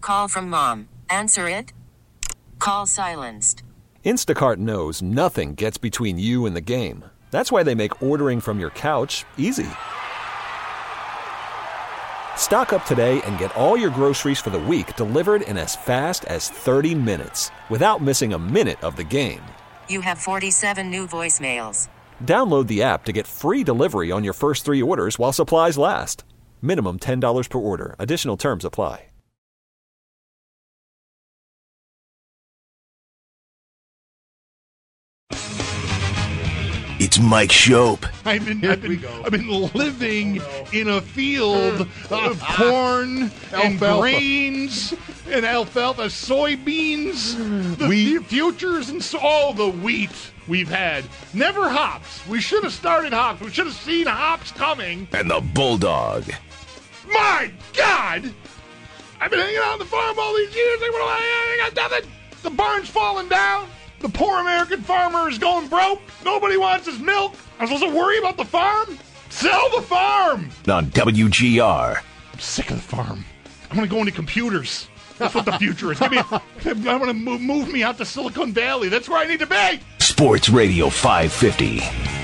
Call from mom. Answer it. Call silenced. Instacart knows nothing gets between you and the game. That's why they make ordering from your couch easy. Stock up today and get all your groceries for the week delivered in as fast as 30 minutes without missing a minute of the game. You have 47 new voicemails. Download the app to get free delivery on your first 3 orders while supplies last. Minimum $10 per order. Additional terms apply. It's Mike Shope. I've been living in a field of corn and grains and alfalfa, soybeans, the futures, and all the wheat we've had. Never hops. We should have started hops. We should have seen hops coming. And the Bulldog. My God! I've been hanging out on the farm all these years. I got nothing. The barn's falling down. The poor American farmer is going broke. Nobody wants his milk. I'm supposed to worry about the farm? Sell the farm! On WGR. I'm sick of the farm. I want to go into computers. That's what the future is. I want to move me out to Silicon Valley. That's where I need to be. Sports Radio 550.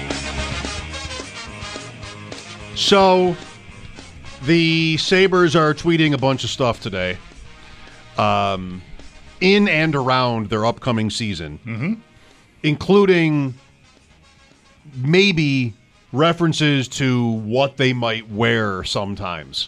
So, the Sabres are tweeting a bunch of stuff today. In and around their upcoming season, including maybe references to what they might wear sometimes.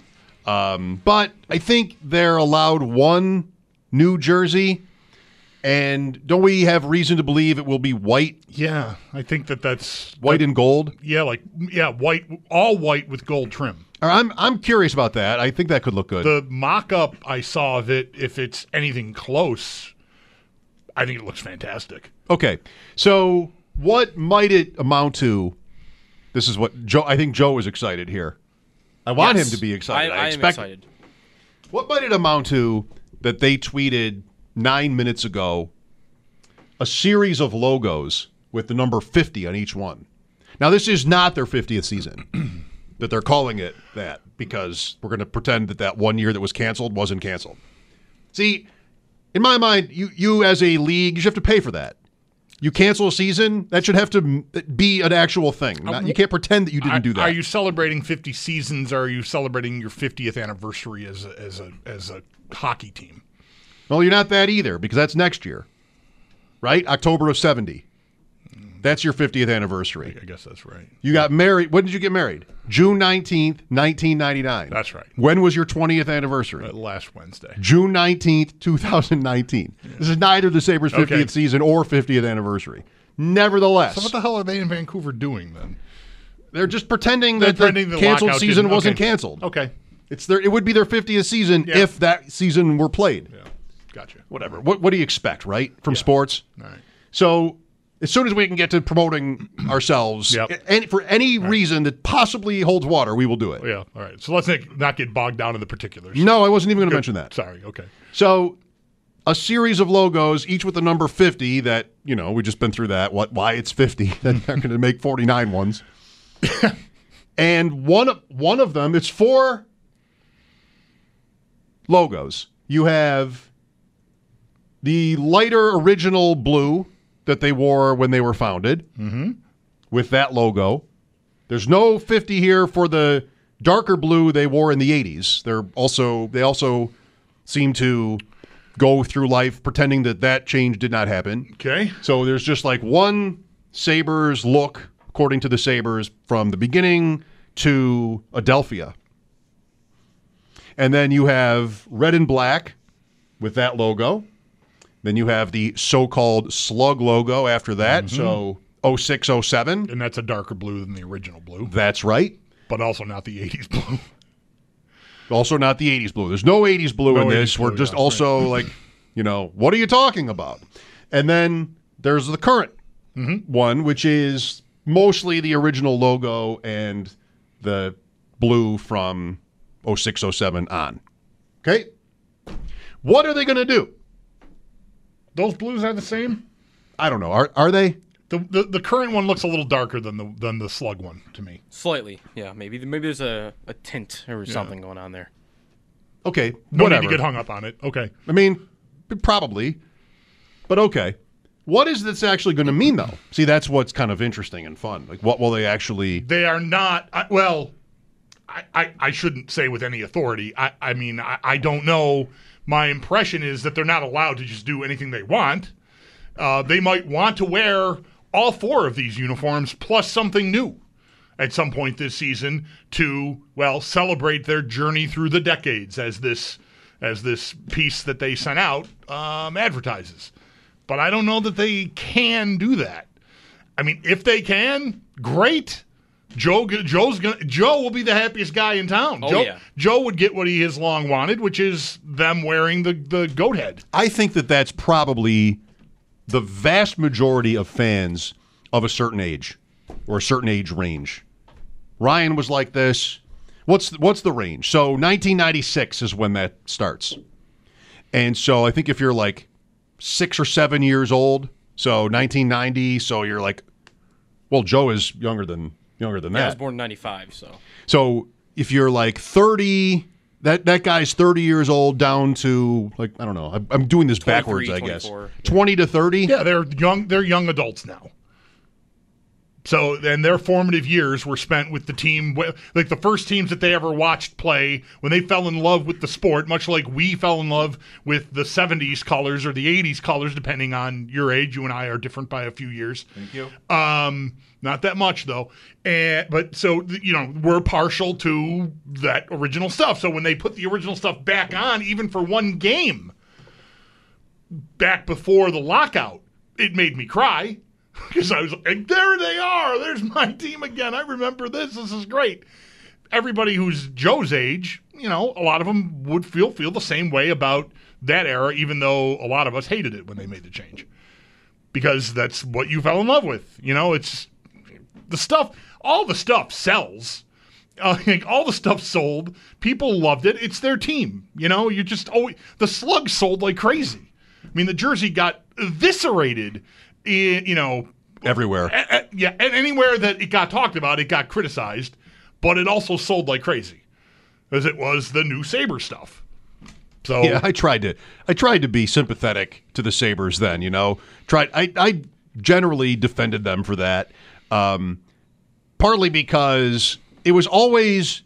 But I think they're allowed one new jersey, and don't we have reason to believe it will be white? Yeah, I think that's white and gold. Yeah, white, all white with gold trim. I'm curious about that. I think that could look good. The mock-up I saw of it, if it's anything close, I think it looks fantastic. Okay, so what might it amount to? This is what Joe. I think Joe is excited here. I want him to be excited. I am excited. What might it amount to that they tweeted 9 minutes ago? A series of logos with the number 50 on each one. Now, this is not their 50th season. That they're calling it that because we're going to pretend that 1 year that was canceled wasn't canceled. See, in my mind, you as a league, you should have to pay for that. You cancel a season, that should have to be an actual thing. You can't pretend that you didn't do that. Are you celebrating 50 seasons, or are you celebrating your 50th anniversary as a hockey team? Well, you're not that either, because that's next year, right? October of 70. That's your 50th anniversary. I guess that's right. You got married. When did you get married? June 19th, 1999. That's right. When was your 20th anniversary? Last Wednesday. June 19th, 2019. Yeah. This is neither the Sabres' 50th season or 50th anniversary. Nevertheless. So what the hell are they in Vancouver doing then? They're just pretending that the canceled season wasn't canceled. Okay. It would be their 50th season if that season were played. Yeah. Gotcha. Whatever. What do you expect, right, from sports? All right. So as soon as we can get to promoting ourselves, and for any reason that possibly holds water, we will do it. Yeah, all right. So let's not get bogged down in the particulars. No, I wasn't even going to mention that. Sorry, okay. So a series of logos, each with the number 50 that, we just been through that, why it's 50. Then they're going to make 49 ones. And one of them, it's 4 logos. You have the lighter original blue that they wore when they were founded, with that logo. There's no 50 here for the darker blue they wore in the 80s. They also seem to go through life pretending that change did not happen. Okay. So there's just like one Sabres look, according to the Sabres, from the beginning to Adelphia. And then you have red and black with that logo. Then you have the so-called slug logo after that, so 06, 07. And that's a darker blue than the original blue. That's right. But also not the 80s blue. Also not the 80s blue. There's no 80s blue in this. We're just also like, what are you talking about? And then there's the current one, which is mostly the original logo and the blue from 06, 07 on. Okay? What are they going to do? Those blues are the same? I don't know. Are they? The current one looks a little darker than the slug one to me. Slightly, yeah. Maybe there's a tint or something going on there. Okay, No whatever. need to get hung up on it. Okay. I mean, probably, but okay. What is this actually going to mean, though? See, that's what's kind of interesting and fun. Like, what will they actually? They are not. I shouldn't say with any authority. I don't know. My impression is that they're not allowed to just do anything they want. They might want to wear all 4 of these uniforms plus something new at some point this season to, celebrate their journey through the decades, as this piece that they sent out advertises. But I don't know that they can do that. I mean, if they can, great. Joe will be the happiest guy in town. Joe would get what he has long wanted, which is them wearing the goat head. I think that's probably the vast majority of fans of a certain age or a certain age range. Ryan was like this. What's the range? So 1996 is when that starts. And so I think if you're like 6 or 7 years old, so 1990, so you're like, well, Joe is younger than that. I was born in 95, so. So if you're like 30, that guy's 30 years old down to, like, I don't know. I'm doing this backwards, I guess. 20 to 30? Yeah, they're young adults now. So, and their formative years were spent with the team, like the first teams that they ever watched play when they fell in love with the sport, much like we fell in love with the 70s colors or the 80s colors, depending on your age. You and I are different by a few years. Thank you. Not that much, though. But so, we're partial to that original stuff. So when they put the original stuff back on, even for one game, back before the lockout, it made me cry. Because I was like, there they are. There's my team again. I remember this. This is great. Everybody who's Joe's age, a lot of them would feel the same way about that era, even though a lot of us hated it when they made the change. Because that's what you fell in love with. It's the stuff. All the stuff sells. All the stuff sold. People loved it. It's their team. You just always. The Slug sold like crazy. I mean, the jersey got eviscerated. Everywhere. And anywhere that it got talked about, it got criticized, but it also sold like crazy, as it was the new Sabre stuff. So yeah, I tried to be sympathetic to the Sabres then. I generally defended them for that, partly because it was always.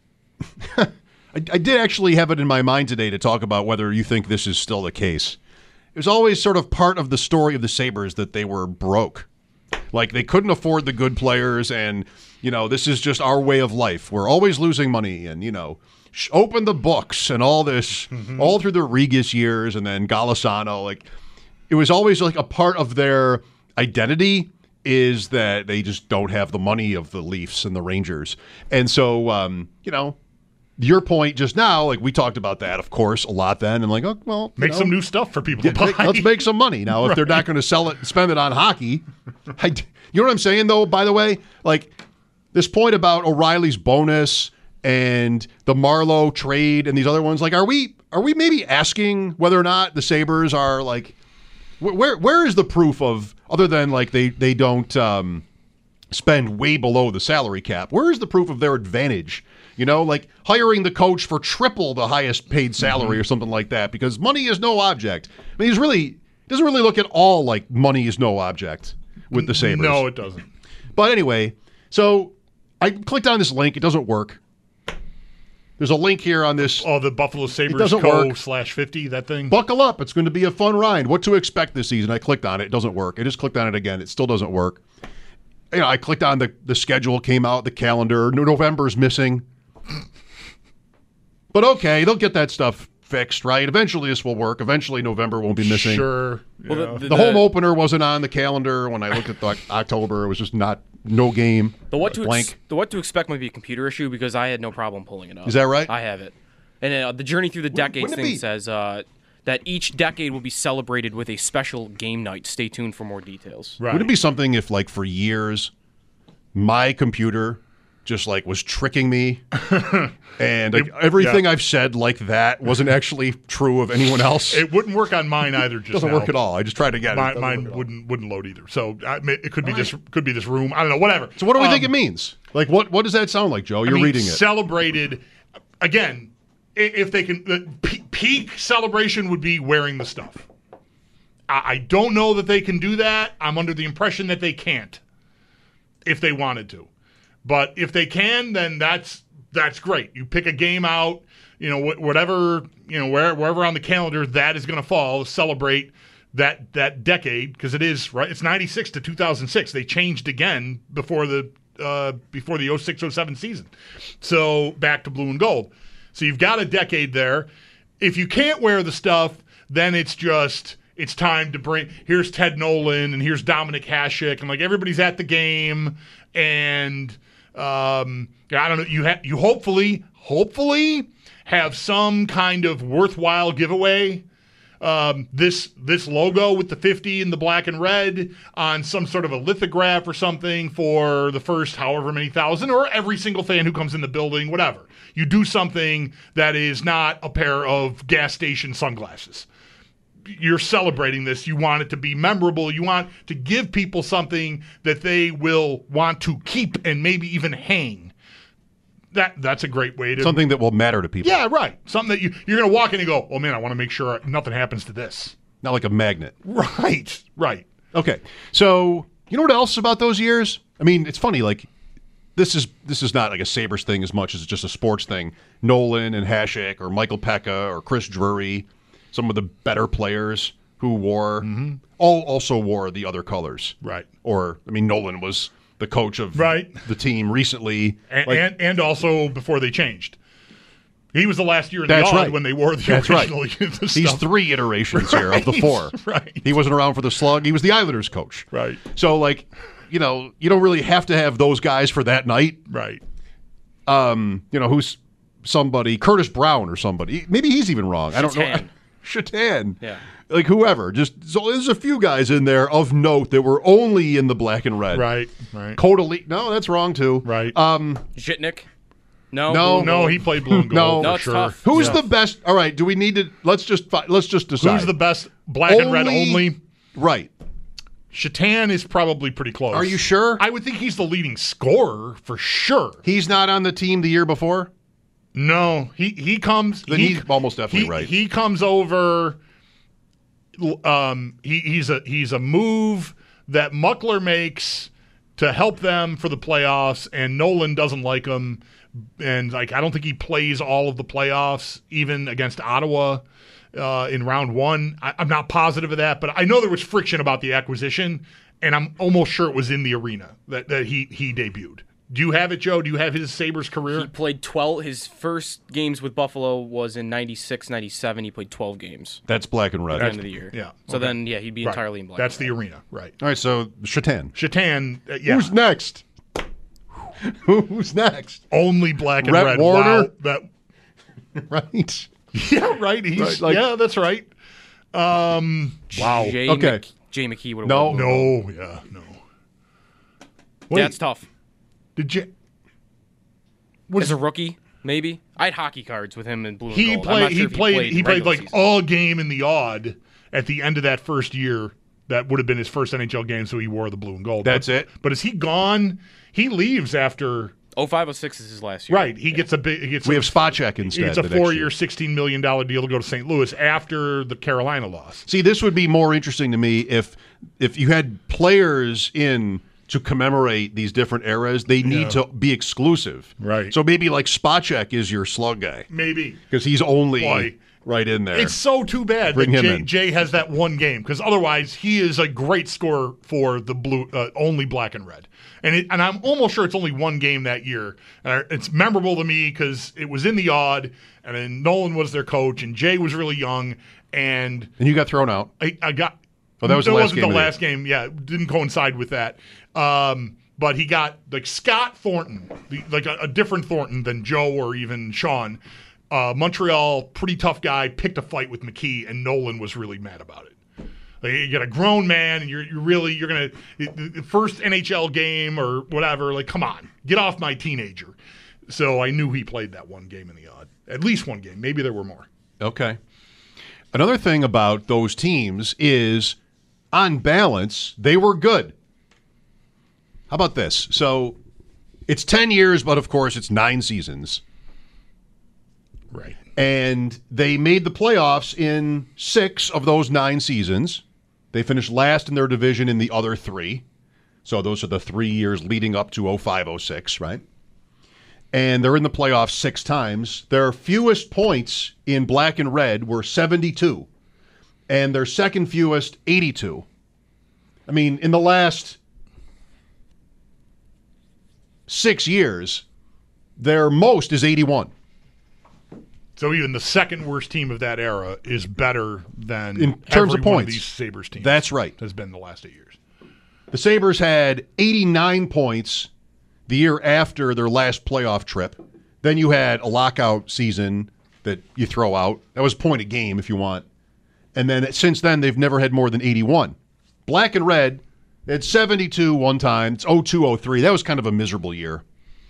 I did actually have it in my mind today to talk about whether you think this is still the case. It was always sort of part of the story of the Sabres that they were broke. Like, they couldn't afford the good players, and, this is just our way of life. We're always losing money, and, open the books and all this, all through the Regis years, and then Golisano. Like, it was always like a part of their identity is that they just don't have the money of the Leafs and the Rangers. And so, your point just now, like we talked about that, of course, a lot then, and like, oh, well, make some new stuff for people to buy. Let's make some money now. If they're not going to sell it, spend it on hockey, you know what I'm saying? Though, by the way, like this point about O'Reilly's bonus and the Marlowe trade and these other ones, like, are we maybe asking whether or not the Sabres are like, where is the proof of other than like they don't spend way below the salary cap? Where is the proof of their advantage? Like hiring the coach for triple the highest paid salary or something like that, because money is no object. I mean, he doesn't really look at all like money is no object with the Sabres. No, it doesn't. But anyway, so I clicked on this link. It doesn't work. There's a link here on this. Oh, the Buffalo Sabres Co/50, that thing? Buckle up. It's going to be a fun ride. What to expect this season. I clicked on it. It doesn't work. I just clicked on it again. It still doesn't work. I clicked on the schedule, came out, the calendar. November's missing. But okay, they'll get that stuff fixed, right? Eventually this will work. Eventually November won't be missing. Sure. Well, the home opener wasn't on the calendar. When I looked at October, it was just no game. The what to expect might be a computer issue because I had no problem pulling it up. Is that right? I have it. And the Journey Through the Decades thing says that each decade will be celebrated with a special game night. Stay tuned for more details. Right. Would it be something if, like, for years, my computer just like was tricking me and everything I've said like that wasn't actually true of anyone else? It wouldn't work on mine either. Just doesn't work at all. I just tried to get it. Mine wouldn't load either. So it could be this room. I don't know. Whatever. So what do we think it means? Like what does that sound like, Joe? You're reading it. Celebrated again. if they can, the peak celebration would be wearing the stuff. I don't know that they can do that. I'm under the impression that they can't if they wanted to. But if they can, then that's great. You pick a game out, whatever, wherever on the calendar that is going to fall, celebrate that decade, because it is, right? It's 96 to 2006. They changed again before the 06-07 season. So back to blue and gold. So you've got a decade there. If you can't wear the stuff, then it's time to bring, here's Ted Nolan and here's Dominic Hasek, and like everybody's at the game, and I don't know, you hopefully have some kind of worthwhile giveaway. This logo with the 50 in the black and red on some sort of a lithograph or something for the first however many thousand, or every single fan who comes in the building, whatever. You do something that is not a pair of gas station sunglasses. You're celebrating this. You want it to be memorable. You want to give people something that they will want to keep and maybe even hang. That's a great way to... Something that will matter to people. Yeah, right. Something that you're going to walk in and go, oh, man, I want to make sure nothing happens to this. Not like a magnet. Right. Okay. So, you know what else about those years? I mean, it's funny, like, this is not like a Sabres thing as much as it's just a sports thing. Nolan and Hasek or Michael Pekka or Chris Drury, some of the better players who also wore the other colors. Right. Or, I mean, Nolan was the coach of the team recently. And also before they changed. He was the last year in the Odd when they wore the original stuff. He's 3 iterations here of the 4. Right. He wasn't around for the slug. He was the Islanders coach. Right. So, like, you don't really have to have those guys for that night. Right. Who's somebody, Curtis Brown or somebody. Maybe he's even wrong. I don't know. Shatan. Yeah. Like whoever. So there's a few guys in there of note that were only in the black and red. Right. Kodali. No, that's wrong too. Right. Zhitnik. No, he played blue and gold. No, it's tough. Who's the best? All right, do we need to? Let's just decide. Who's the best black and red only? Right. Shatan is probably pretty close. Are you sure? I would think he's the leading scorer for sure. He's not on the team the year before? No, he comes. Then he's almost definitely right. He comes over. He's a move that Muckler makes to help them for the playoffs, and Nolan doesn't like him, and I don't think he plays all of the playoffs, even against Ottawa in round 1. I'm not positive of that, but I know there was friction about the acquisition, and I'm almost sure it was in the arena that he debuted. Do you have it, Joe? Do you have his Sabres career? He played 12. His first games with Buffalo was in 96, 97. He played 12 games. That's black and red. At the end of the year. Yeah. So then, he'd be entirely in black. That's the arena, right. All right, so Shatan. Yeah. Who's next? Who's next? Only black and Rhett red. Warner? Wow. Right. Yeah, right. Yeah, that's right. Wow. Jay McKee would have won. No. Wait. That's tough. Did you? As a rookie, maybe. I had hockey cards with him in blue and gold. He played like all game in the odd at the end of that first year. That would have been his first NHL game, so he wore the blue and gold. That's it. But is he gone? He leaves after 05-06 is his last year. Right. He gets a big. We have Spacek instead. He gets a 4-year, $16 million deal to go to St. Louis after the Carolina loss. See, this would be more interesting to me if you had players in to commemorate these different eras. They need to be exclusive. Right. So maybe like Spacek is your slug guy. Maybe. Because he's only right in there. It's so too bad that Jay has that one game, because otherwise he is a great scorer for the blue, only black and red. And I'm almost sure it's only one game that year. It's memorable to me because it was in the odd, and then Nolan was their coach, and Jay was really young, and you got thrown out. I got. Oh, that was the last game. It wasn't the last game. Yeah, it didn't coincide with that. But he got like Scott Thornton, like a different Thornton than Joe or even Sean. Montreal, pretty tough guy, picked a fight with McKee, and Nolan was really mad about it. Like, you got a grown man, and you're gonna the first NHL game or whatever. Like, come on, get off my teenager. So I knew he played that one game in the odd, at least one game. Maybe there were more. Okay. Another thing about those teams is, on balance, they were good. How about this? So it's 10 years, but of course it's 9 seasons. Right. And they made the playoffs in 6 of those 9 seasons. They finished last in their division in the other 3. So those are the 3 years leading up to 05-06, right? And they're in the playoffs 6 times. Their fewest points in black and red were 72. And their second fewest, 82. I mean, in the last 6 years, their most is 81. So even the second worst team of that era is better than in terms every of one points. Of these Sabres teams. That's right. Has been the last 8 years. The Sabres had 89 points the year after their last playoff trip. Then you had a lockout season that you throw out. That was point a game if you want. And then since then, they've never had more than 81. Black and red, they had 72 one time. It's 02-03. That was kind of a miserable year.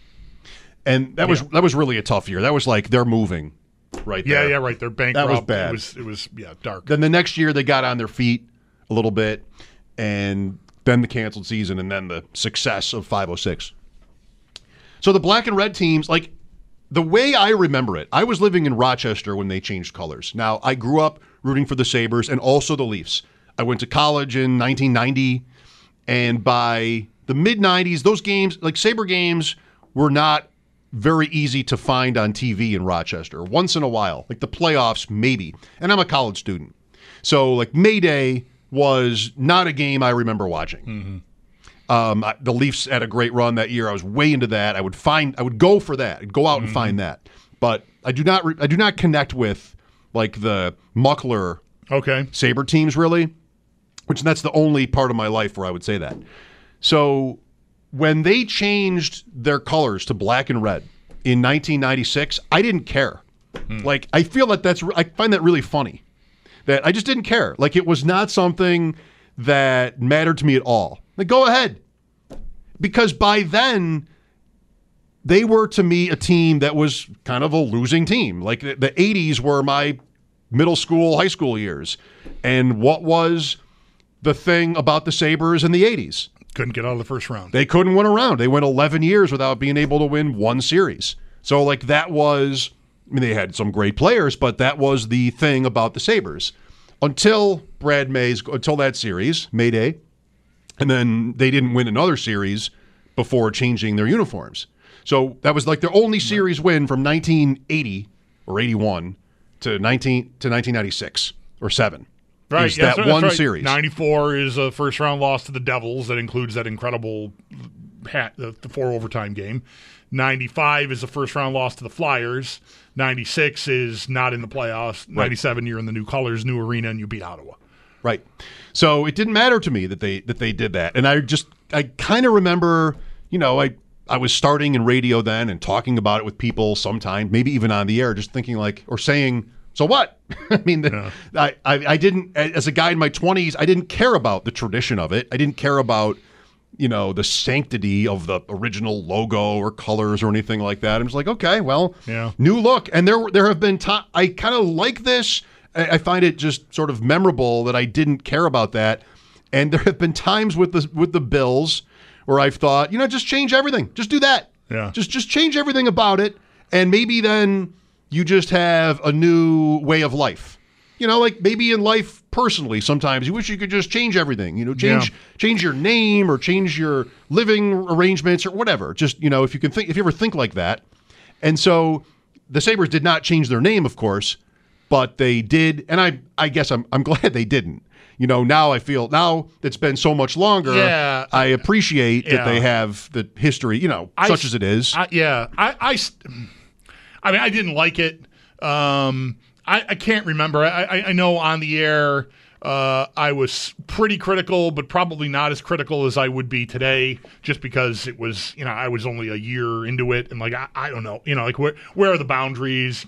And that was really a tough year. That was like they're moving right there. Yeah, right. They're bankrupt. That was bad. It was dark. Then the next year, they got on their feet a little bit, and then the canceled season, and then the success of 5-06. So the black and red teams, like the way I remember it, I was living in Rochester when they changed colors. Now, I grew up rooting for the Sabres and also the Leafs. I went to college in 1990, and by the mid-90s, those games, like Sabre games, were not very easy to find on TV in Rochester. Once in a while, like the playoffs, maybe. And I'm a college student. So, like, May Day was not a game I remember watching. The Leafs had a great run that year. I was way into that. I would go for that. I'd go out and find that. But I do not connect with like the Muckler Sabre teams really, which that's the only part of my life where I would say that. So when they changed their colors to black and red in 1996, I didn't care. Like I feel that I find that really funny. That I just didn't care. Like it was not something that mattered to me at all. Like go ahead. Because by then, they were to me a team that was kind of a losing team. Like the 80s were my middle school, high school years. And what was the thing about the Sabres in the 80s? Couldn't get out of the first round. They couldn't win a round. They went 11 years without being able to win one series. So like that was, I mean, they had some great players, but that was the thing about the Sabres. Until until that series, May Day. And then they didn't win another series before changing their uniforms. So that was like their only series win from 1980 or 81 to 1996 or 7. Right, that one right. series. 94 is a first-round loss to the Devils. That includes that incredible the 4 overtime game. 95 is a first-round loss to the Flyers. 96 is not in the playoffs. 97, you're in the new colors, new arena, and you beat Ottawa. Right. So it didn't matter to me that they did that. And I kind of remember, I was starting in radio then and talking about it with people sometime, maybe even on the air, just thinking like, or saying, so what? I mean, I didn't, as a guy in my 20s, I didn't care about the tradition of it. I didn't care about, the sanctity of the original logo or colors or anything like that. I was like, okay, well, new look. And there have been times, I kind of like this. I find it just sort of memorable that I didn't care about that. And there have been times with the Bills where I've thought, just change everything. Just do that. Yeah. Just change everything about it. And maybe then you just have a new way of life. Like maybe in life personally, sometimes you wish you could just change everything. Change your name or change your living arrangements or whatever. Just, if you ever think like that. And so the Sabres did not change their name, of course. But they did, and I guess I'm glad they didn't. Now I feel, now it's been so much longer, I appreciate that they have the history, such as it is. I mean, I didn't like it. I can't remember. I know on the air I was pretty critical, but probably not as critical as I would be today, just because it was, I was only a year into it, and like I don't know, like where are the boundaries,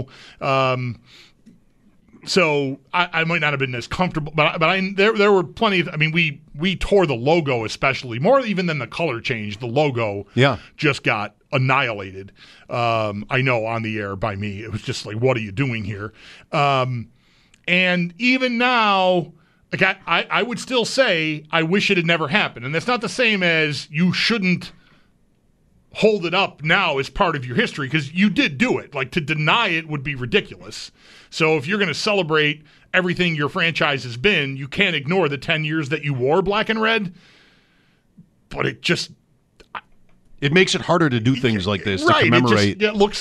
So I might not have been as comfortable, but there were plenty of. I mean, we tore the logo especially more even than the color change. The logo just got annihilated. I know on the air by me, it was just like, what are you doing here? And even now, like I would still say I wish it had never happened, and that's not the same as you shouldn't hold it up now as part of your history because you did do it. Like, to deny it would be ridiculous. So if you're going to celebrate everything your franchise has been, you can't ignore the 10 years that you wore black and red. But it makes it harder to do things like this, right, to commemorate. It looks,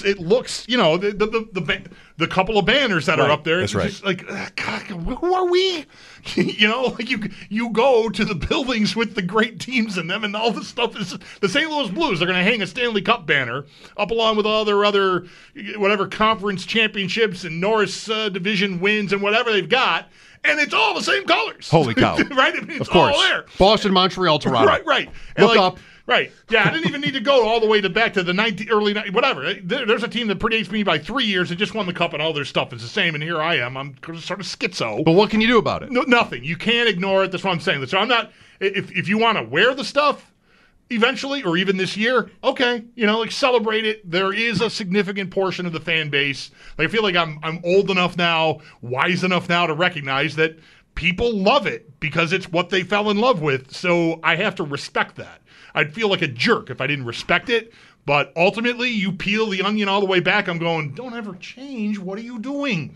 the couple of banners that are up there. That's it's just like, God, who are we? Like you go to the buildings with the great teams in them, and all this stuff is the St. Louis Blues. They're going to hang a Stanley Cup banner up along with all their other whatever conference championships and Norris division wins and whatever they've got. And it's all the same colors. Holy cow. Right? I mean, it's of course. all there. Boston, Montreal, Toronto. Right. Look up. Right. Yeah, I didn't even need to go all the way back to the early 90s, whatever. There's a team that predates me by 3 years and just won the cup, and all their stuff is the same, and here I am. I'm sort of schizo. But what can you do about it? No, nothing. You can't ignore it. That's what I'm saying. So I'm not – if you want to wear the stuff eventually or even this year, okay, celebrate it. There is a significant portion of the fan base. Like, I feel like I'm old enough now, wise enough now to recognize that people love it because it's what they fell in love with, so I have to respect that. I'd feel like a jerk if I didn't respect it, but ultimately you peel the onion all the way back. I'm going, don't ever change. What are you doing?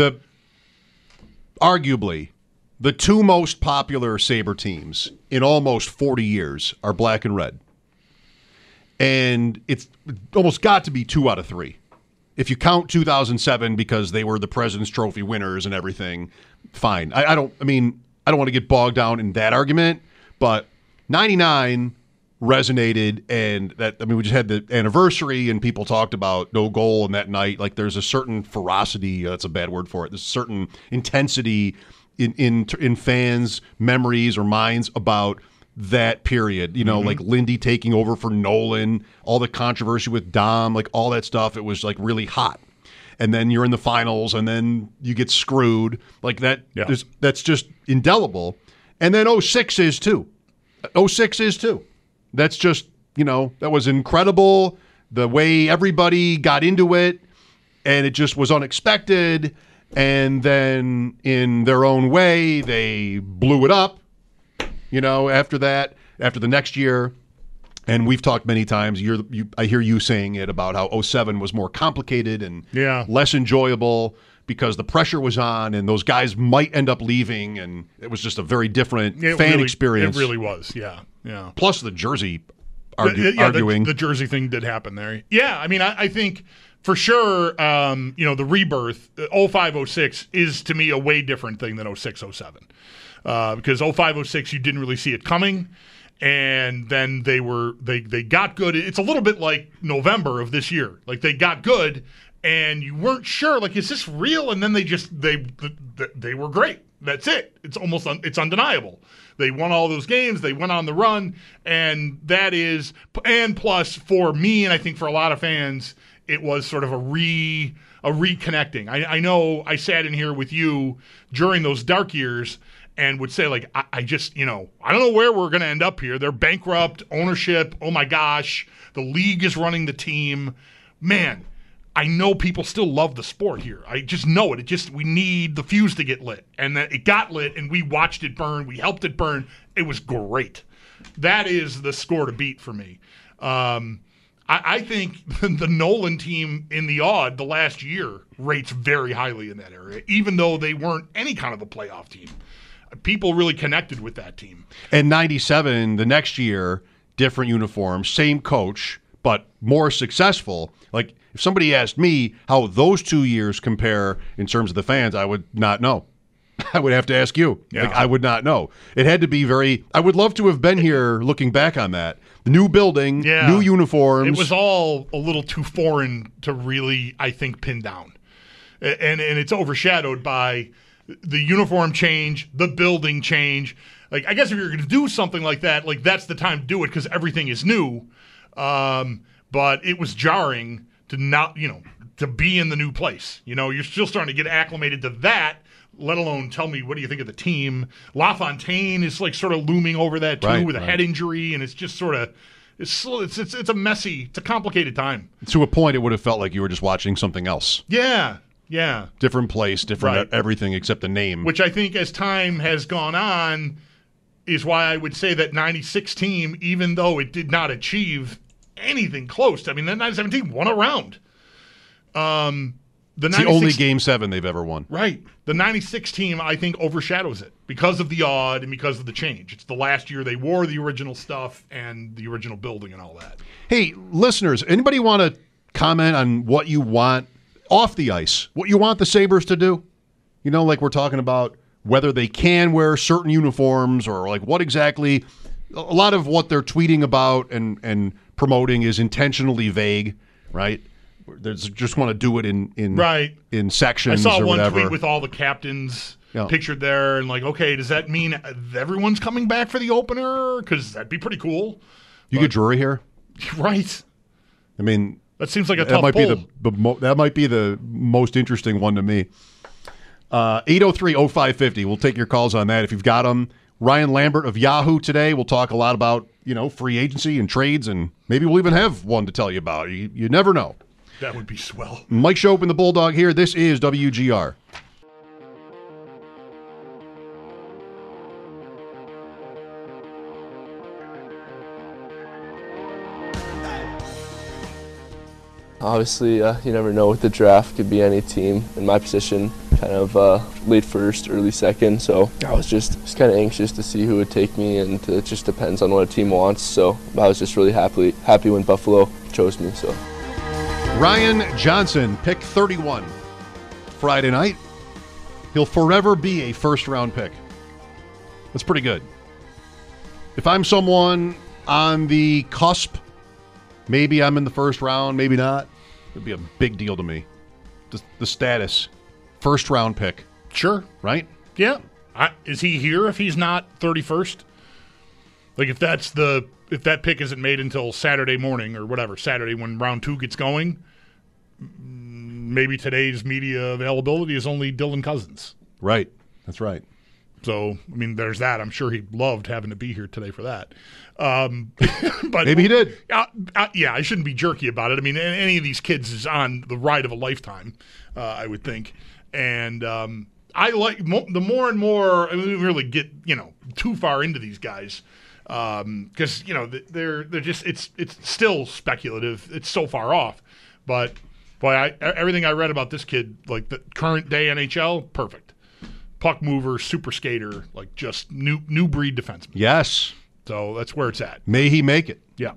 Arguably, the two most popular Sabre teams in almost 40 years are black and red. And it's almost got to be 2 out of 3. If you count 2007 because they were the President's Trophy winners and everything, fine. I don't want to get bogged down in that argument, but 99 resonated, and we just had the anniversary and people talked about no goal in that night. Like, there's a certain ferocity, that's a bad word for it, there's a certain intensity in fans' memories or minds about that period, like Lindy taking over for Nolan, all the controversy with Dom, like all that stuff. It was like really hot. And then you're in the finals and then you get screwed like that. Yeah. That's just indelible. And then 06 is too. 06 is too. That's just, that was incredible. The way everybody got into it, and it just was unexpected. And then in their own way, they blew it up, after that, after the next year. And we've talked many times. I hear you saying it about how 07 was more complicated and less enjoyable because the pressure was on and those guys might end up leaving, and it was just a very different fan experience. It really was, yeah. Plus the jersey arguing. The jersey thing did happen there. Yeah, I think for sure, the rebirth, 05-06 is to me a way different thing than 06-07. Because 05-06, you didn't really see it coming. And then they got good. It's a little bit like November of this year. Like, they got good, and you weren't sure. Like, is this real? And then they were great. That's it. It's undeniable. They won all those games. They went on the run, and plus for me, and I think for a lot of fans, it was sort of a reconnecting. I know I sat in here with you during those dark years and would say, like, I just, I don't know where we're going to end up here. They're bankrupt, ownership, oh my gosh, the league is running the team. Man, I know people still love the sport here. I just know it. We need the fuse to get lit. And that it got lit, and we watched it burn. We helped it burn. It was great. That is the score to beat for me. I think the Nolan team in the odd the last year rates very highly in that area, even though they weren't any kind of a playoff team. People really connected with that team. And 97, the next year, different uniform, same coach, but more successful. Like, if somebody asked me how those 2 years compare in terms of the fans, I would not know. I would have to ask you. Yeah. Like, I would not know. It had to be I would love to have been here looking back on that. The new building, new uniforms. It was all a little too foreign to really, I think, pin down. And it's overshadowed by the uniform change, the building change. Like, I guess if you're going to do something like that, like, that's the time to do it because everything is new. But it was jarring to not, to be in the new place. You're still starting to get acclimated to that, let alone tell me, what do you think of the team? LaFontaine is like sort of looming over that too with a head injury, and it's just sort of, it's a messy, it's a complicated time. To a point, it would have felt like you were just watching something else. Yeah. Different place, different everything except the name. Which I think as time has gone on is why I would say that 96 team, even though it did not achieve anything close. I mean, that 97 team won a round. It's the only Game 7 they've ever won. Right. The 96 team, I think, overshadows it because of the odd and because of the change. It's the last year they wore the original stuff and the original building and all that. Hey, listeners, anybody want to comment on what you want off the ice, what you want the Sabres to do? You know, like we're talking about whether they can wear certain uniforms or like what exactly. A lot of what they're tweeting about and promoting is intentionally vague, right? They just want to do it in sections. I saw or one whatever. tweet with all the captains pictured there, and like, okay, does that mean everyone's coming back for the opener? Because that'd be pretty cool. You get Drury here, right? I mean, that seems like a that tough might pull. That might be the most interesting one to me. 803-0550. We'll take your calls on that if you've got them. Ryan Lambert of Yahoo today. We'll talk a lot about free agency and trades, and maybe we'll even have one to tell you about. You never know. That would be swell. Mike Schopp and the Bulldog here. This is WGR. Obviously, you never know with the draft. Could be any team. In my position, kind of late first, early second. So I was just kind of anxious to see who would take me, and it just depends on what a team wants. So I was just really happy when Buffalo chose me. So. Ryan Johnson, pick 31. Friday night. He'll forever be a first-round pick. That's pretty good. If I'm someone on the cusp, maybe I'm in the first round, maybe not, it'd be a big deal to me. The status. First-round pick. Sure. Right? Yeah. Is he here if he's not 31st? Like if that pick isn't made until Saturday morning or whatever, Saturday when round 2 gets going, maybe today's media availability is only Dylan Cousins. Right. That's right. So, I mean, there's that. I'm sure he loved having to be here today for that. But maybe he did. Yeah, I shouldn't be jerky about it. I mean, any of these kids is on the ride of a lifetime, I would think. And I like the more and more. I mean, we really get too far into these guys because they're just it's still speculative. It's so far off, but boy, everything I read about this kid, like the current day NHL, perfect. Puck mover, super skater, like just new breed defenseman. Yes. So that's where it's at. May he make it. Yeah.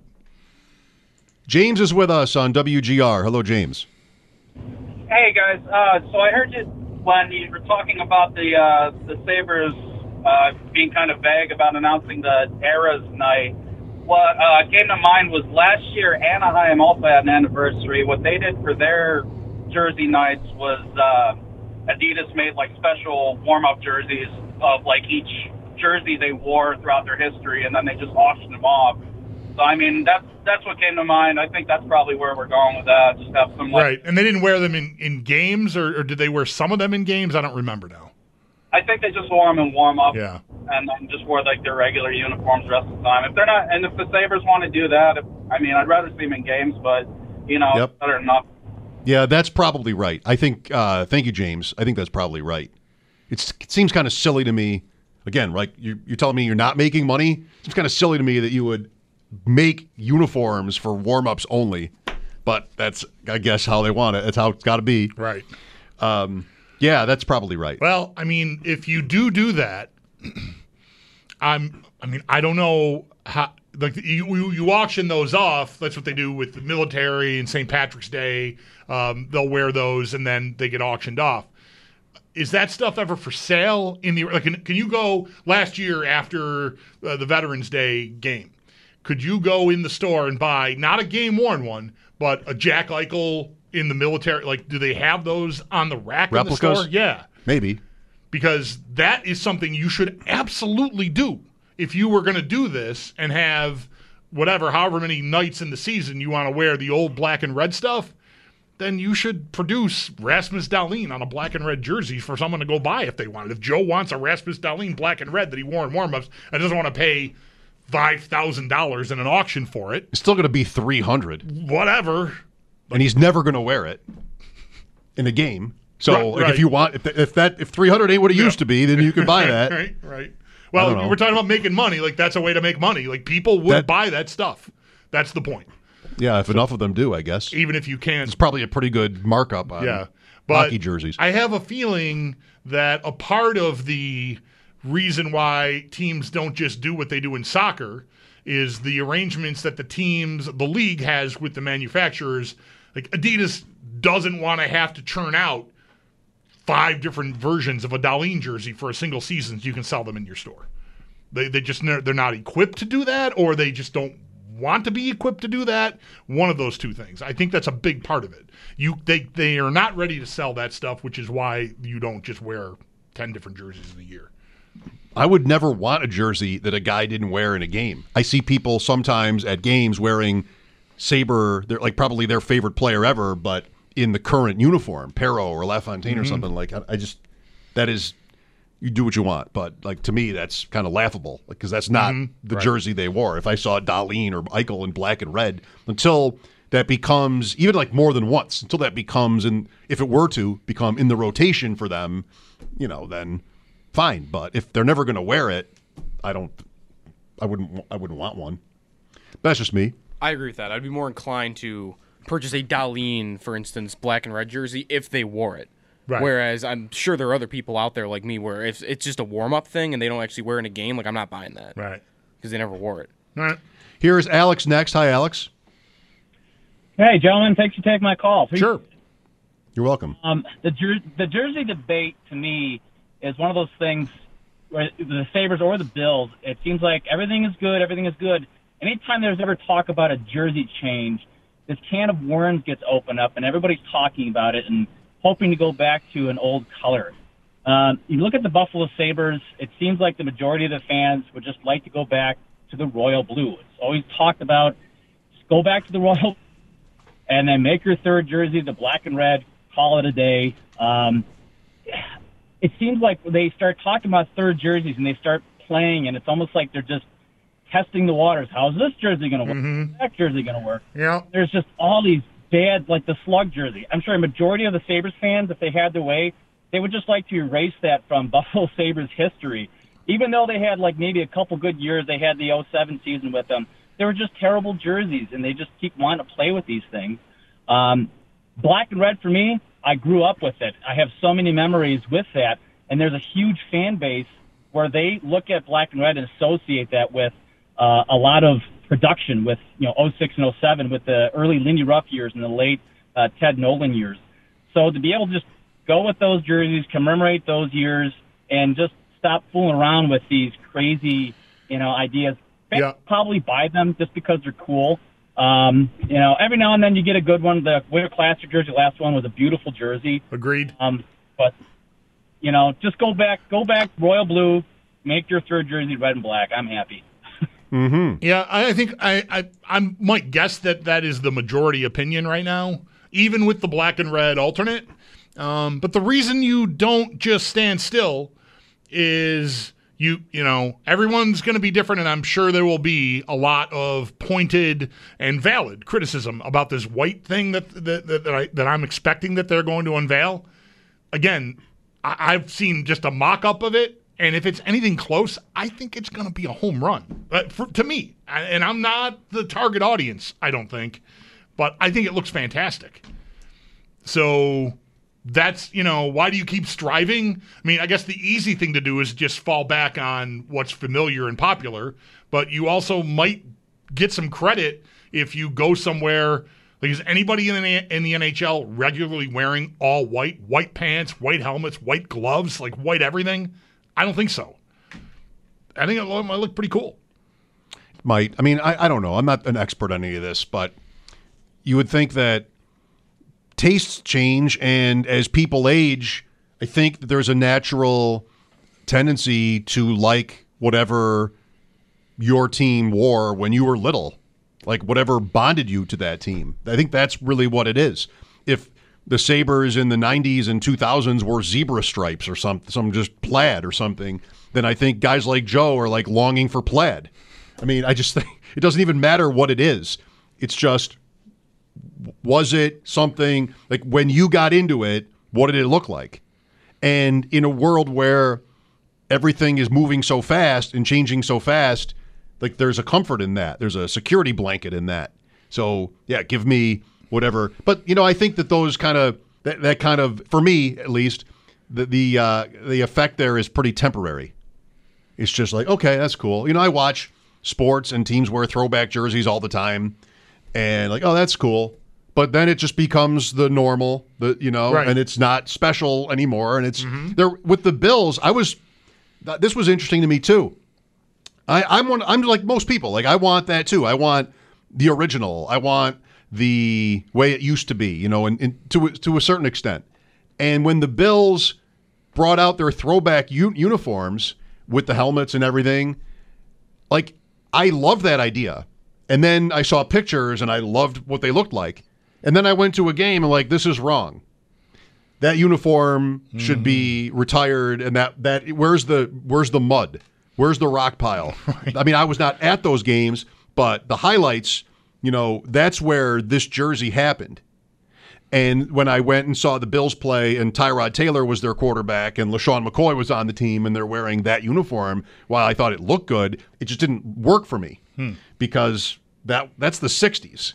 James is with us on WGR. Hello, James. Hey, guys. So I heard you when you were talking about the Sabres being kind of vague about announcing the Eras night. What came to mind was last year Anaheim also had an anniversary. What they did for their jersey nights was Adidas made like special warm-up jerseys of like each jersey they wore throughout their history, and then they just auctioned them off. So I mean that's what came to mind. I think that's probably where we're going with that. Just have some right. And they didn't wear them in games, or did they wear some of them in games? I don't remember now. I think they just wore them in warm-up. Yeah. And then just wore like their regular uniforms the rest of the time. If they're not, and if the Sabres want to do that, I'd rather see them in games, but Yep. better than nothing. Yeah, that's probably right. I think, thank you, James. I think that's probably right. It seems kind of silly to me. Again, right? You're telling me you're not making money? It's kind of silly to me that you would make uniforms for warm-ups only. But that's, I guess, how they want it. That's how it's got to be. Right. Yeah, that's probably right. Well, I mean, if you do that, I don't know how. Like you auction those off. That's what they do with the military and St. Patrick's Day. They'll wear those and then they get auctioned off. Is that stuff ever for sale in the? Like, can you go last year after the Veterans Day game? Could you go in the store and buy not a game worn one, but a Jack Eichel in the military? Like, do they have those on the rack Replicas? in the store? Yeah, Maybe. Because that is something you should absolutely do. If you were going to do this and have however many nights in the season you want to wear the old black and red stuff, then you should produce Rasmus Dahlin on a black and red jersey for someone to go buy if they want it. If Joe wants a Rasmus Dahlin black and red that he wore in warm-ups and doesn't want to pay $5,000 in an auction for it. It's still going to be $300. Whatever. And he's never going to wear it in a game. So right. If you want, if 300 ain't what it used to be, then you can buy that. Right. Well, we're talking about making money. Like, that's a way to make money. Like, people would buy that stuff. That's the point. Yeah, if enough of them do, I guess. Even if you can't. It's probably a pretty good markup on hockey jerseys. I have a feeling that a part of the reason why teams don't just do what they do in soccer is the arrangements that the league has with the manufacturers. Like Adidas doesn't want to have to churn out 5 different versions of a Dahlin jersey for a single season so you can sell them in your store. They're not equipped to do that, or they just don't want to be equipped to do that. One of those two things. I think that's a big part of it. They are not ready to sell that stuff, which is why you don't just wear 10 different jerseys in a year. I would never want a jersey that a guy didn't wear in a game. I see people sometimes at games wearing Sabre, they're like probably their favorite player ever, but in the current uniform, Perreault or LaFontaine or something. Like, that is, you do what you want. But like, to me, that's kind of laughable because that's not the jersey they wore. If I saw Dahlin or Eichel in black and red, until that becomes, even like more than once, until that becomes, and if it were to become in the rotation for them, then fine. But if they're never going to wear it, I wouldn't want one. That's just me. I agree with that. I'd be more inclined to purchase a Dahlin, for instance, black and red jersey if they wore it. Right. Whereas I'm sure there are other people out there like me where if it's just a warm-up thing and they don't actually wear it in a game, like I'm not buying that. Right. Because they never wore it. All right. Here's Alex next. Hi, Alex. Hey, gentlemen. Thanks for taking my call. Sure. You're welcome. The jersey debate, to me, is one of those things where the Sabres or the Bills, it seems like everything is good. Anytime there's ever talk about a jersey change, this can of worms gets opened up, and everybody's talking about it and hoping to go back to an old color. You look at the Buffalo Sabres, it seems like the majority of the fans would just like to go back to the royal blue. It's always talked about, just go back to the royal and then make your third jersey the black and red, call it a day. It seems like they start talking about third jerseys and they start playing, and it's almost like they're just testing the waters. How's this jersey going to work? How's that jersey going to work? Yeah. There's just all these bad, like the slug jersey. I'm sure a majority of the Sabres fans, if they had their way, they would just like to erase that from Buffalo Sabres history. Even though they had like maybe a couple good years, they had the 2007 season with them, they were just terrible jerseys, and they just keep wanting to play with these things. Black and red for me, I grew up with it. I have so many memories with that, and there's a huge fan base where they look at black and red and associate that with a lot of production with 06 and 07 with the early Lindy Ruff years and the late Ted Nolan years. So to be able to just go with those jerseys, commemorate those years, and just stop fooling around with these crazy ideas. Probably buy them just because they're cool. Every now and then you get a good one. The Winter Classic jersey, last one, was a beautiful jersey. Agreed. But just go back royal blue, make your third jersey red and black. I'm happy. Mm-hmm. Yeah, I think I might guess that is the majority opinion right now, even with the black and red alternate. But the reason you don't just stand still is everyone's going to be different, and I'm sure there will be a lot of pointed and valid criticism about this white thing that I'm expecting that they're going to unveil. Again, I've seen just a mock-up of it, and if it's anything close, I think it's going to be a home run to me. And I'm not the target audience, I don't think, but I think it looks fantastic. So that's, why do you keep striving? I mean, I guess the easy thing to do is just fall back on what's familiar and popular, but you also might get some credit if you go somewhere. Like, is anybody in the NHL regularly wearing all white pants, white helmets, white gloves, like white everything? I don't think so. I think it might look pretty cool. Might. I mean, I don't know. I'm not an expert on any of this, but you would think that tastes change, and as people age, I think that there's a natural tendency to like whatever your team wore when you were little, like whatever bonded you to that team. I think that's really what it is. If the Sabres in the 90s and 2000s wore zebra stripes or some just plaid or something, then I think guys like Joe are like longing for plaid. I mean, I just think it doesn't even matter what it is. It's just, was it something like when you got into it, what did it look like? And in a world where everything is moving so fast and changing so fast, like there's a comfort in that. There's a security blanket in that. So yeah, give me whatever. But I think that those kind of that kind of, for me at least, the effect there is pretty temporary. It's just like, okay, that's cool. I watch sports and teams wear throwback jerseys all the time, and like, oh, that's cool. But then it just becomes the normal, Right. and it's not special anymore. And it's there with the Bills. This was interesting to me too. I'm like most people. Like, I want that too. I want the original. I want the way it used to be, and to a certain extent. And when the Bills brought out their throwback uniforms with the helmets and everything, like, I loved that idea. And then I saw pictures and I loved what they looked like. And then I went to a game and like, this is wrong. That uniform should be retired. And that where's the mud? Where's the rock pile? Right. I mean, I was not at those games, but the highlights, that's where this jersey happened. And when I went and saw the Bills play and Tyrod Taylor was their quarterback and LaShawn McCoy was on the team and they're wearing that uniform, while I thought it looked good, it just didn't work for me because that's the 60s,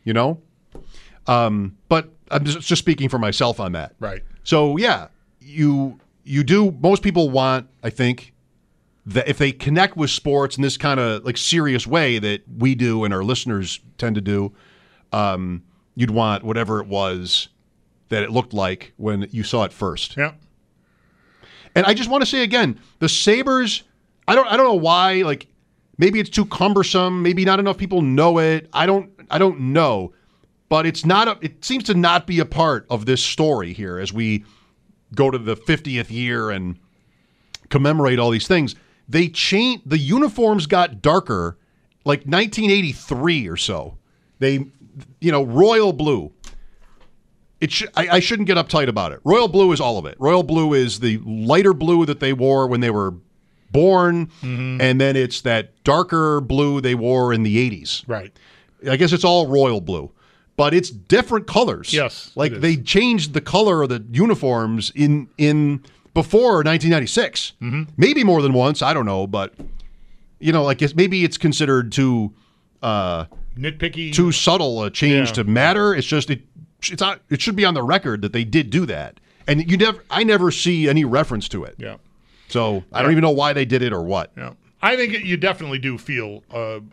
But I'm just speaking for myself on that. Right. So, yeah, you do. Most people want, I think, that if they connect with sports in this kind of like serious way that we do and our listeners tend to do, you'd want whatever it was that it looked like when you saw it first. Yeah. And I just want to say again, the Sabres, I don't know why, like, maybe it's too cumbersome, maybe not enough people know it. I don't know. But it seems to not be a part of this story here as we go to the 50th year and commemorate all these things. They changed, the uniforms got darker like 1983 or so. They, royal blue. I shouldn't get uptight about it. Royal blue is all of it. Royal blue is the lighter blue that they wore when they were born, and then it's that darker blue they wore in the 80s. Right. I guess it's all royal blue. But it's different colors. Yes. Like they changed the color of the uniforms in before 1996. Maybe more than once, I don't know, but maybe it's considered too nitpicky, too subtle a change to matter. It's just it's not, it should be on the record that they did do that. And I never see any reference to it. Yeah. So I don't even know why they did it or what. Yeah. I think you definitely do feel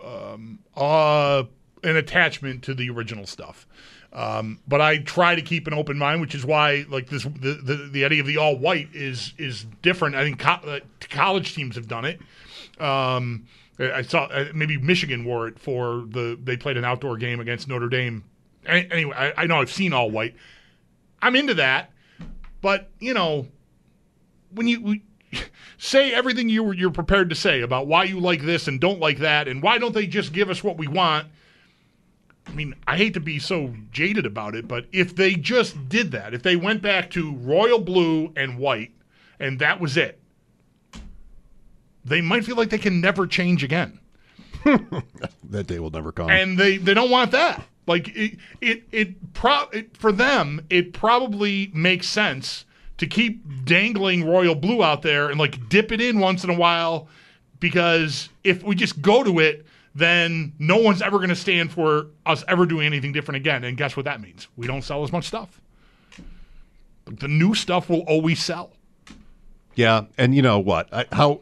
an attachment to the original stuff. But I try to keep an open mind, which is why like this the idea of the all white is different. I think college teams have done it. I saw maybe Michigan wore it for they played an outdoor game against Notre Dame. Anyway, I know I've seen all white. I'm into that, but when you say everything you're prepared to say about why you like this and don't like that, and why don't they just give us what we want? I mean, I hate to be so jaded about it, but if they just did that, if they went back to royal blue and white, and that was it, they might feel like they can never change again. That day will never come. And they don't want that. Like, for them, it probably makes sense to keep dangling royal blue out there and, like, dip it in once in a while, because if we just go to it, then no one's ever going to stand for us ever doing anything different again. And guess what that means? We don't sell as much stuff. But the new stuff will always sell. Yeah, and you know what? How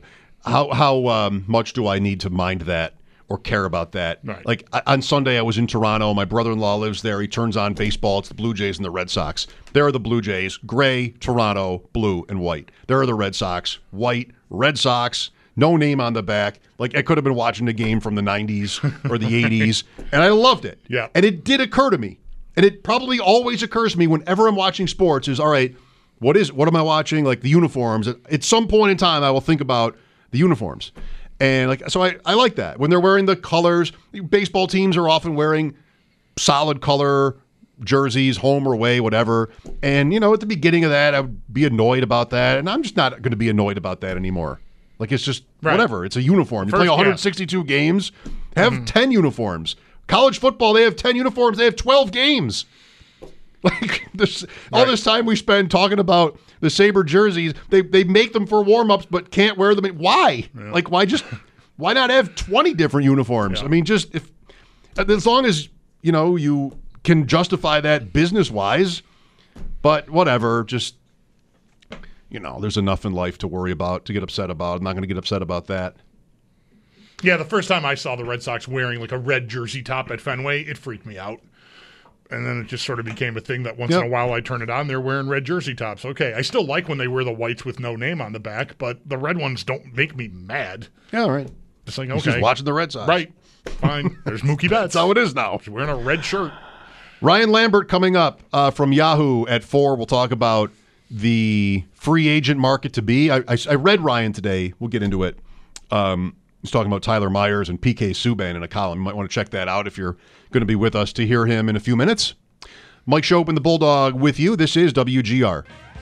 much do I need to mind that or care about that? Right. Like on Sunday, I was in Toronto. My brother-in-law lives there. He turns on baseball. It's the Blue Jays and the Red Sox. There are the Blue Jays, gray, Toronto, blue, and white. There are the Red Sox, white, Red Sox, no name on the back. Like, I could have been watching a game from the 90s or the 80s, and I loved it. Yeah. And it did occur to me, and it probably always occurs to me whenever I'm watching sports is, all right, what am I watching? Like, the uniforms. At some point in time, I will think about the uniforms. And, like, so I like that. When they're wearing the colors, baseball teams are often wearing solid color jerseys, home or away, whatever. And, at the beginning of that, I would be annoyed about that, and I'm just not going to be annoyed about that anymore. Like, it's just whatever. It's a uniform. You play 162 games, have 10 uniforms. College football, they have 10 uniforms. They have 12 games. Like, all this time we spend talking about the Sabre jerseys, they make them for warm-ups but can't wear them. Why? Yeah. Like, why not have 20 different uniforms? Yeah. I mean, just as long as you can justify that business-wise, but whatever, just, there's enough in life to worry about, to get upset about. I'm not going to get upset about that. Yeah, the first time I saw the Red Sox wearing like a red jersey top at Fenway, it freaked me out. And then it just sort of became a thing that once in a while I turn it on, they're wearing red jersey tops. Okay, I still like when they wear the whites with no name on the back, but the red ones don't make me mad. Yeah, all right. Just like, okay. Just watching the Red Sox. Right. Fine. There's Mookie Betts. That's how it is now. He's wearing a red shirt. Ryan Lambert coming up from Yahoo at 4. We'll talk about the free agent market to be. I read Ryan today. We'll get into it. He's talking about Tyler Myers and PK Subban in a column. You might want to check that out if you're going to be with us to hear him in a few minutes. Mike Schopp and the Bulldog with you. This is WGR.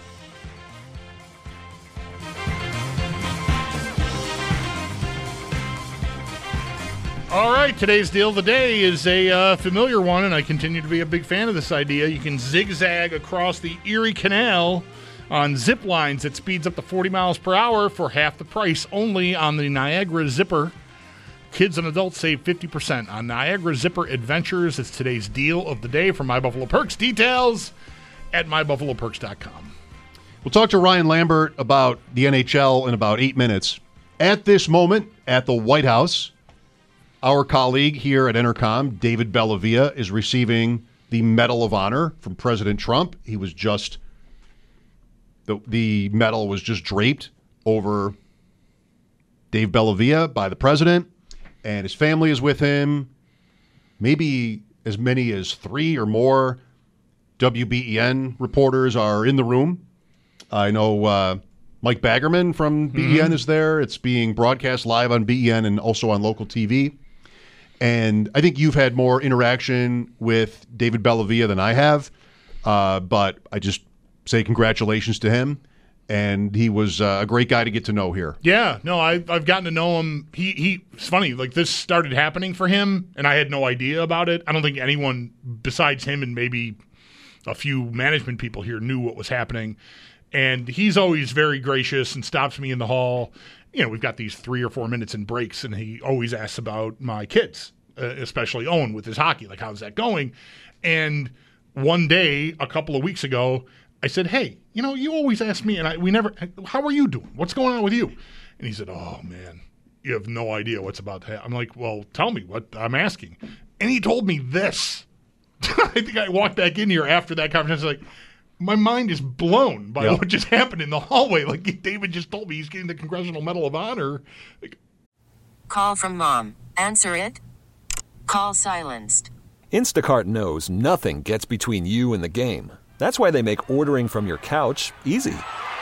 All right, today's deal of the day is a familiar one, and I continue to be a big fan of this idea. You can zigzag across the Erie Canal on zip lines that speeds up to 40 miles per hour for half the price only on the Niagara Zipper. Kids and adults save 50% on Niagara Zipper Adventures. It's today's deal of the day from My Buffalo Perks. Details at mybuffaloperks.com. We'll talk to Ryan Lambert about the NHL in about 8 minutes. At this moment, at the White House, our colleague here at Entercom, David Bellavia, is receiving the Medal of Honor from President Trump. He was just, the medal was just draped over Dave Bellavia by the president, and his family is with him. Maybe as many as 3 or more WBEN reporters are in the room. I know Mike Baggerman from BEN is there. It's being broadcast live on BEN and also on local TV. And I think you've had more interaction with David Bellavia than I have, but I just say congratulations to him. And he was a great guy to get to know here. Yeah, no, I've gotten to know him. It's funny, like this started happening for him, and I had no idea about it. I don't think anyone besides him and maybe a few management people here knew what was happening. And he's always very gracious and stops me in the hall. We've got these 3 or 4 minutes in breaks, and he always asks about my kids, especially Owen with his hockey. Like, how's that going? And one day, a couple of weeks ago, I said, hey, you always ask me, and how are you doing? What's going on with you? And he said, oh, man, you have no idea what's about to happen. I'm like, well, tell me what I'm asking. And he told me this. I think I walked back in here after that conversation, like, my mind is blown by what just happened in the hallway. Like, David just told me he's getting the Congressional Medal of Honor. Call from mom. Answer it. Call silenced. Instacart knows nothing gets between you and the game. That's why they make ordering from your couch easy.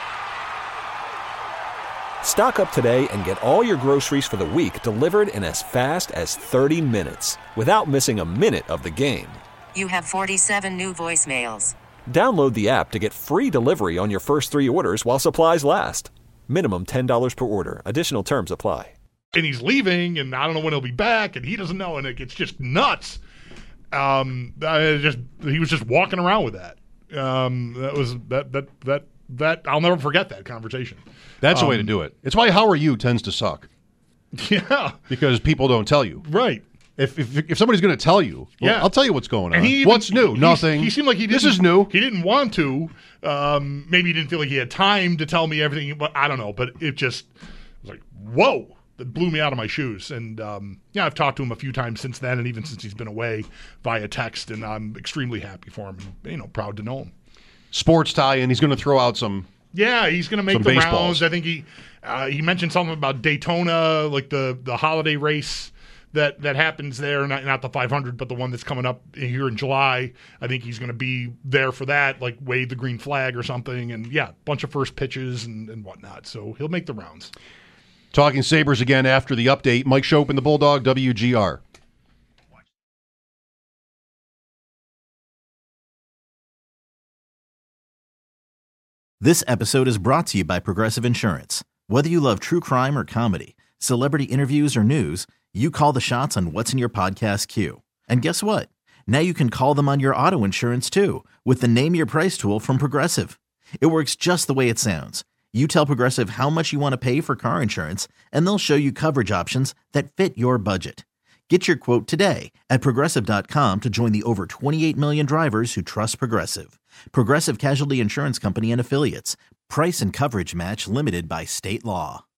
Stock up today and get all your groceries for the week delivered in as fast as 30 minutes without missing a minute of the game. You have 47 new voicemails. Download the app to get free delivery on your first 3 orders while supplies last. Minimum $10 per order. Additional terms apply. And he's leaving, and I don't know when he'll be back, and he doesn't know, and it's just nuts. He was just walking around with that. That I'll never forget that conversation. That's the way to do it. It's why How Are You tends to suck. Yeah. Because people don't tell you. Right. If somebody's going to tell you, well, I'll tell you what's going on. What's new? Nothing. He seemed like he didn't. This is new. He didn't want to. Maybe he didn't feel like he had time to tell me everything. But I don't know. But it just was like, whoa. That blew me out of my shoes. And, I've talked to him a few times since then, and even since he's been away via text, and I'm extremely happy for him and, proud to know him. Sports tie-in. He's going to throw out some Yeah, he's going to make the baseballs. rounds. I think he mentioned something about Daytona, like the holiday race that happens there, not the 500, but the one that's coming up here in July. I think he's going to be there for that, like wave the green flag or something, and bunch of first pitches and whatnot. So he'll make the rounds. Talking Sabres again after the update. Mike Schopp and the Bulldog, WGR. This episode is brought to you by Progressive Insurance. Whether you love true crime or comedy, celebrity interviews or news, you call the shots on what's in your podcast queue. And guess what? Now you can call them on your auto insurance too with the Name Your Price tool from Progressive. It works just the way it sounds. You tell Progressive how much you want to pay for car insurance, and they'll show you coverage options that fit your budget. Get your quote today at Progressive.com to join the over 28 million drivers who trust Progressive. Progressive Casualty Insurance Company and Affiliates. Price and coverage match limited by state law.